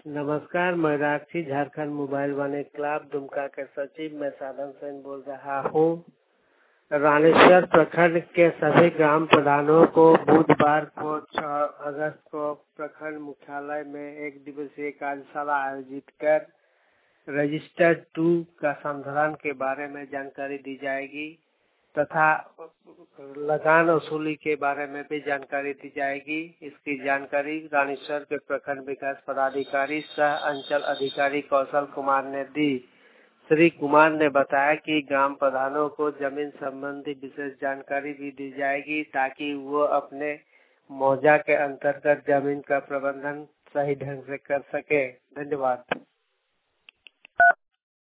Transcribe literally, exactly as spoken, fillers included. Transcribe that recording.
नमस्कार, मैं राक्षी झारखंड मोबाइल वाले क्लब दुमका के सचिव मैं साधन सेन बोल रहा हूँ। रानीसर प्रखंड के सभी ग्राम प्रधानों को बुधवार को छह अगस्त को प्रखंड मुख्यालय में एक दिवसीय कार्यशाला आयोजित कर रजिस्टर टू का संधारण के बारे में जानकारी दी जाएगी तथा लगान वसूली के बारे में भी जानकारी दी जाएगी। इसकी जानकारी रानीसर के प्रखंड विकास पदाधिकारी सह अंचल अधिकारी कौशल कुमार ने दी। श्री कुमार ने बताया कि ग्राम प्रधानों को जमीन संबंधी विशेष जानकारी भी दी जाएगी ताकि वो अपने मौजा के अंतर्गत जमीन का प्रबंधन सही ढंग से कर सके। धन्यवाद।